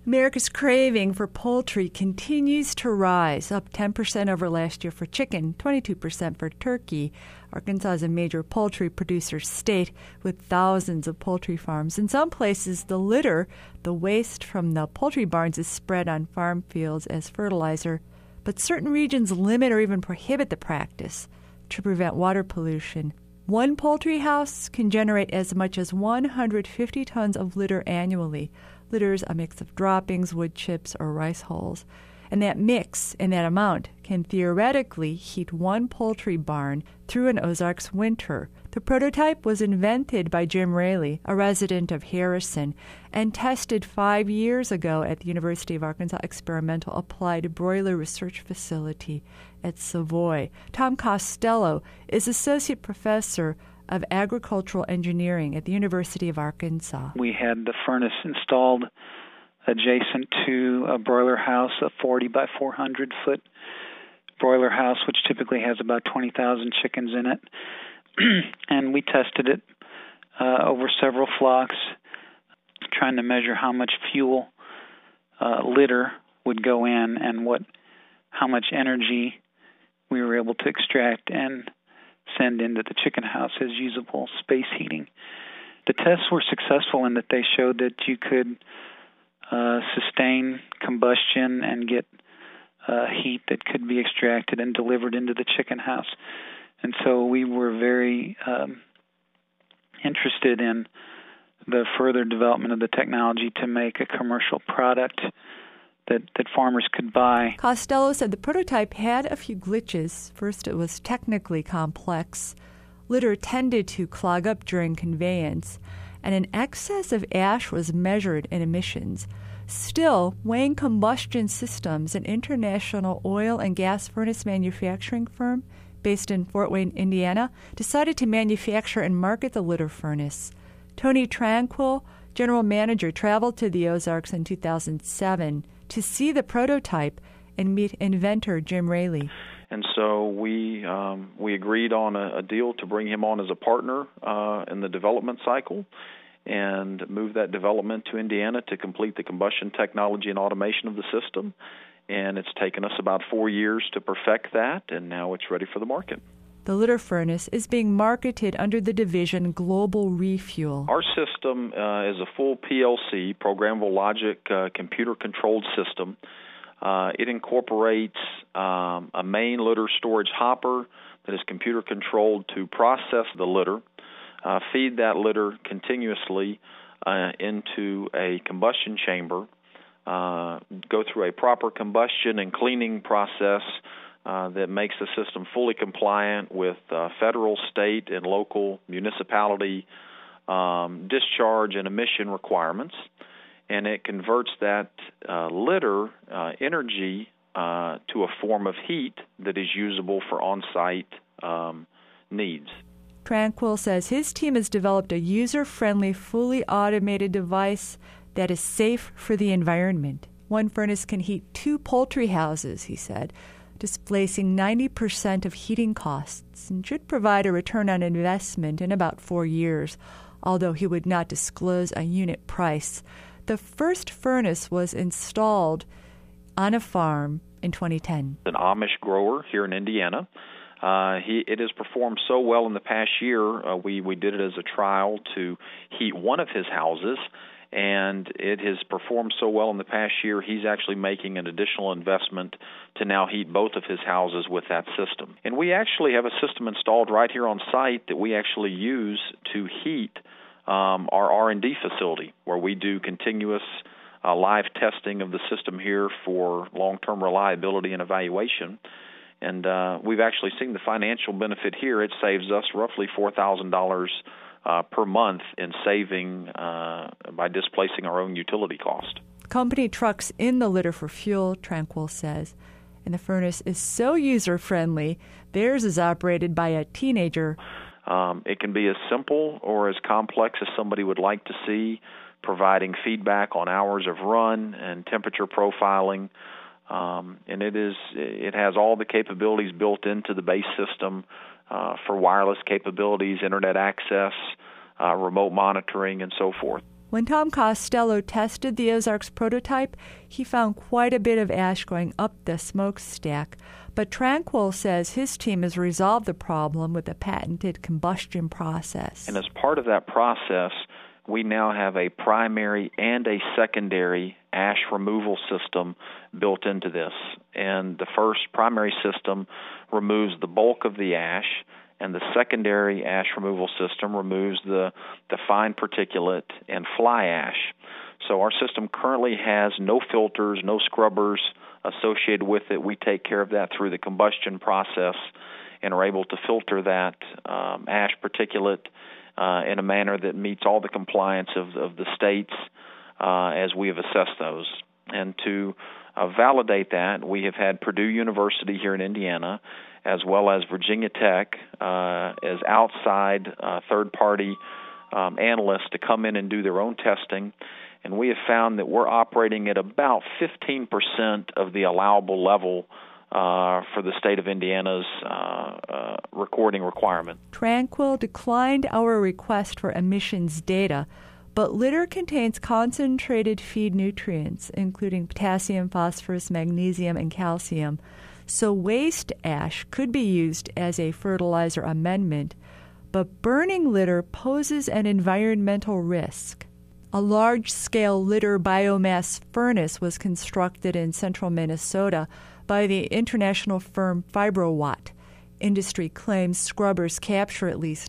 America's craving for poultry continues to rise, up 10% over last year for chicken, 22% for turkey. Arkansas is a major poultry producer state with thousands of poultry farms. In some places, the litter, the waste from the poultry barns, is spread on farm fields as fertilizer. But certain regions limit or even prohibit the practice to prevent water pollution. One poultry house can generate as much as 150 tons of litter annually. Litter's a mix of droppings, wood chips, or rice hulls. And that mix and that amount can theoretically heat one poultry barn through an Ozarks winter. The prototype was invented by Jim Raley, a resident of Harrison, and tested 5 years ago at the University of Arkansas Experimental Applied Broiler Research Facility at Savoy. Tom Costello is associate professor of agricultural engineering at the University of Arkansas. We had the furnace installed adjacent to a broiler house, a 40 by 400 foot broiler house, which typically has about 20,000 chickens in it. And we tested it over several flocks, trying to measure how much fuel litter would go in and how much energy we were able to extract and send into the chicken house as usable space heating. The tests were successful in that they showed that you could sustain combustion and get heat that could be extracted and delivered into the chicken house. And so we were very interested in the further development of the technology to make a commercial product that farmers could buy. Costello said the prototype had a few glitches. First, it was technically complex. Litter tended to clog up during conveyance, and an excess of ash was measured in emissions. Still, Wayne Combustion Systems, an international oil and gas furnace manufacturing firm based in Fort Wayne, Indiana, decided to manufacture and market the litter furnace. Tony Tranquil, general manager, traveled to the Ozarks in 2007 to see the prototype and meet inventor Jim Raley. And so we agreed on a deal to bring him on as a partner in the development cycle and move that development to Indiana to complete the combustion technology and automation of the system. And it's taken us about 4 years to perfect that, and now it's ready for the market. The litter furnace is being marketed under the division Global Refuel. Our system is a full PLC, programmable logic, computer-controlled system. It incorporates a main litter storage hopper that is computer-controlled to process the litter, feed that litter continuously into a combustion chamber, go through a proper combustion and cleaning process that makes the system fully compliant with federal, state, and local municipality discharge and emission requirements. And it converts that litter energy to a form of heat that is usable for on-site needs. Tranquil says his team has developed a user-friendly, fully automated device that is safe for the environment. One furnace can heat 2 poultry houses, he said, displacing 90% of heating costs, and should provide a return on investment in about 4 years, although he would not disclose a unit price. The first furnace was installed on a farm in 2010. An Amish grower here in Indiana. It has performed so well in the past year, we did it as a trial to heat one of his houses, and it has performed so well in the past year, he's actually making an additional investment to now heat both of his houses with that system. And we actually have a system installed right here on site that we actually use to heat our R&D facility, where we do continuous live testing of the system here for long-term reliability and evaluation. And we've actually seen the financial benefit here. It saves us roughly $4,000 per month in saving by displacing our own utility cost. Company trucks in the litter for fuel, Tranquil says, and the furnace is so user-friendly, theirs is operated by a teenager. It can be as simple or as complex as somebody would like to see, providing feedback on hours of run and temperature profiling. And it has all the capabilities built into the base system for wireless capabilities, internet access, remote monitoring, and so forth. When Tom Costello tested the Ozarks prototype, he found quite a bit of ash going up the smokestack. But Tranquil says his team has resolved the problem with a patented combustion process. And as part of that process, we now have a primary and a secondary ash removal system built into this. And the first primary system removes the bulk of the ash, and the secondary ash removal system removes the fine particulate and fly ash. So our system currently has no filters, no scrubbers associated with it. We take care of that through the combustion process and are able to filter that ash particulate in a manner that meets all the compliance of the states as we have assessed those. And to validate that, we have had Purdue University here in Indiana, as well as Virginia Tech, as outside third-party analysts to come in and do their own testing. And we have found that we're operating at about 15% of the allowable level for the state of Indiana's recording requirement. Tranquil declined our request for emissions data, but litter contains concentrated feed nutrients, including potassium, phosphorus, magnesium, and calcium. So waste ash could be used as a fertilizer amendment, but burning litter poses an environmental risk. A large-scale litter biomass furnace was constructed in central Minnesota by the international firm FibroWatt. Industry claims scrubbers capture at least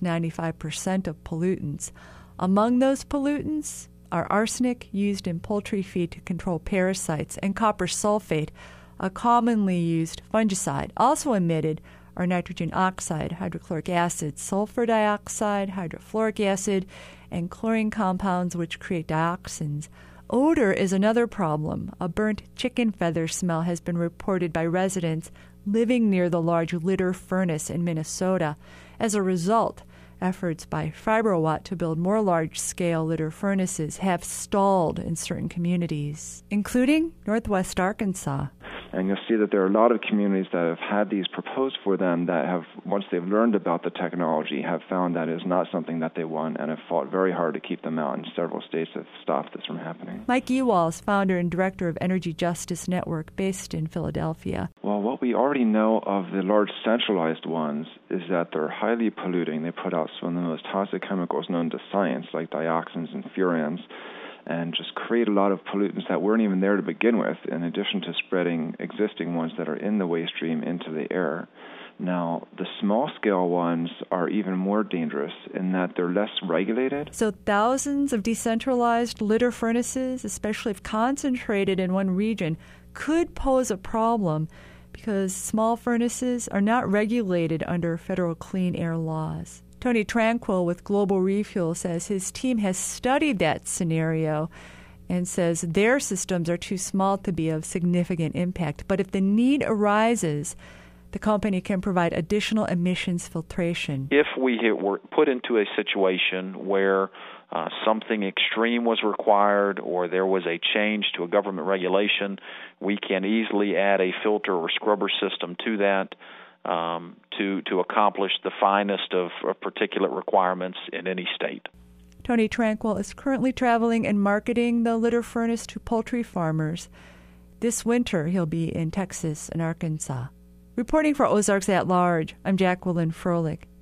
95% of pollutants. Among those pollutants are arsenic, used in poultry feed to control parasites, and copper sulfate, a commonly used fungicide. Also emitted are nitrogen oxide, hydrochloric acid, sulfur dioxide, hydrofluoric acid, and chlorine compounds which create dioxins. Odor is another problem. A burnt chicken feather smell has been reported by residents living near the large litter furnace in Minnesota. As a result, efforts by FibroWatt to build more large-scale litter furnaces have stalled in certain communities, including Northwest Arkansas. And you'll see that there are a lot of communities that have had these proposed for them that have, once they've learned about the technology, have found that is not something that they want and have fought very hard to keep them out, and several states have stopped this from happening. Mike Ewalls, founder and director of Energy Justice Network based in Philadelphia. Well, what we already know of the large centralized ones is that they're highly polluting. They put out some of the most toxic chemicals known to science, like dioxins and furans, and just create a lot of pollutants that weren't even there to begin with, in addition to spreading existing ones that are in the waste stream into the air. Now, the small-scale ones are even more dangerous in that they're less regulated. So thousands of decentralized litter furnaces, especially if concentrated in one region, could pose a problem because small furnaces are not regulated under federal clean air laws. Tony Tranquil with Global Refuel says his team has studied that scenario and says their systems are too small to be of significant impact. But if the need arises, the company can provide additional emissions filtration. If we were put into a situation where something extreme was required or there was a change to a government regulation, we can easily add a filter or scrubber system to that to accomplish the finest of particulate requirements in any state. Tony Tranquil is currently traveling and marketing the litter furnace to poultry farmers. This winter, he'll be in Texas and Arkansas. Reporting for Ozarks at Large, I'm Jacqueline Froelich.